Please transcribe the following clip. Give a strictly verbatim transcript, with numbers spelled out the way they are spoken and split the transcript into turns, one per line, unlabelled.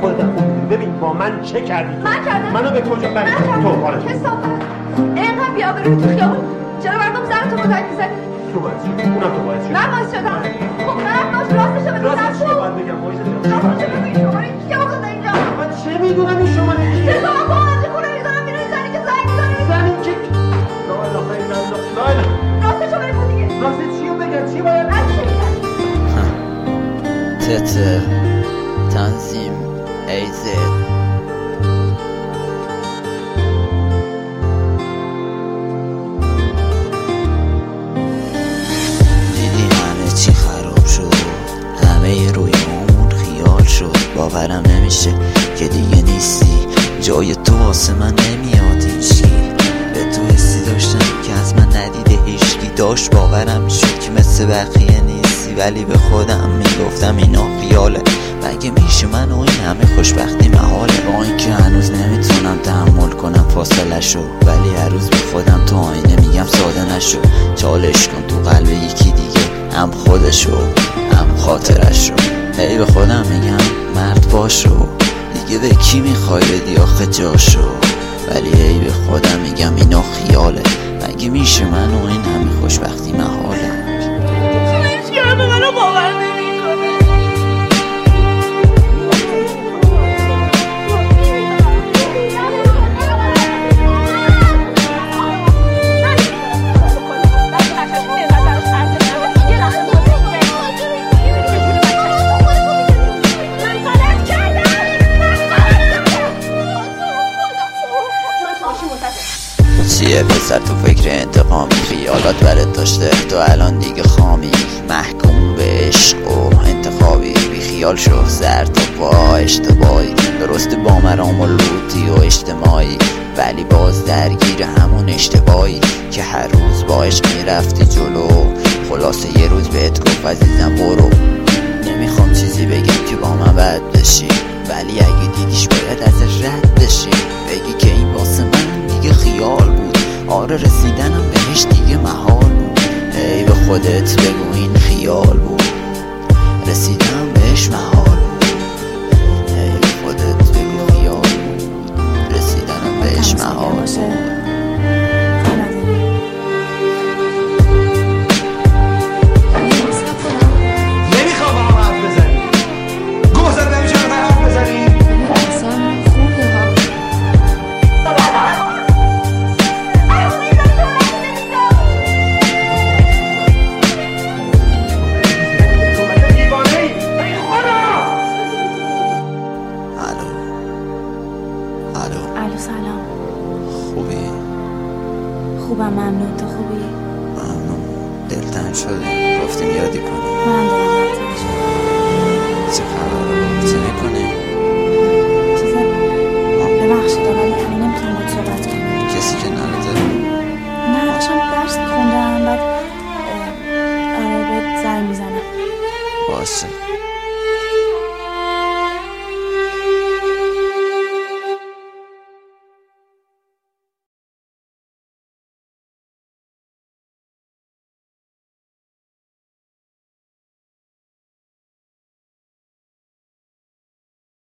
خودت خوب ببین با من چه کردی؟
من کردم؟
منو به کجا بری؟ تو حالت
کسافت اینقدر بی‌آبرویی تو خیابون چرا مردم زنتو مدد می‌زنی؟
تو باعث شدی اونم تو باعث شدی
من باعث شدم خب من باش راستشو بگم
راستش چیه باید بگم مایزه جان؟
راستشو بگو این شماره کیه آقا اینجا؟
من چه میدونم این شماره کیه؟
چه با باهاجی خونه می‌ذارم بیرون زنی که زنگ می‌زنه
زنی که لا اله الا الله لا اله
راستشو بگو دیگه
راستش چیو بگم چی باید
تت تنظیم ایزد دیدی همه چی خراب شد همه روی اون خیال شد باورم نمیشه که دیگه نیستی جای تو واسه من نمیاد هیچکی به تو حسی داشتم که از من ندیده هیچکی داشت باورم میشد که مثل بقیه نیستی ولی به خودم میگفتم اینا خیاله مگه میشه من و این همه خوشبختی محاله با اینکه هنوز نمیتونم تحمل کنم فاصله شو ولی هر روز به خودم تو آینه میگم ساده نشو چالش کن تو قلب یکی دیگه هم خودشو هم خاطرشو هی به خودم میگم مرد باشو دیگه به کی میخوای بدی آخه جاشو ولی هی به خودم میگم اینا خیاله مگه میشه من و این همه خوشبختی محاله
هیچ که به منو باور نمیکنه
چیه پسر تو فکر انتقامی خیالات برات داشته تو الان دیگه خامی محکوم به عشق و انتخابی بی خیال شو سر تا پا اشتباهی درست با مرام و لوتی و اجتماعی ولی باز درگیر همون اشتباهی که هر روز با عشق میرفتی جلو خلاصه یه روز بهت گفت عزیزم برو نمیخوام چیزی بگم که با من بد بشی ولی اگه دیدیش باید ازش رد بشی بگی که این واسه من دیگه خیال بود آره رسیدنم بهش دیگه محال بود ای به خودت بگو این خیال بود رسیدم بهش محال بود ای به خودت بگو خیال بود رسیدنم بهش محال بود
نمیخوام با هم حرف بزنی گوه زده نمیشه با حرف بزنی
الو سلام
خوبی؟
خوبم ممنون تو خوبی؟
ممنون دلتنگ شده گفتیم یادی کنی
من دارم دلتنگ شده
چه خبره؟ چه میکنی؟
چیزه ببخشید ولی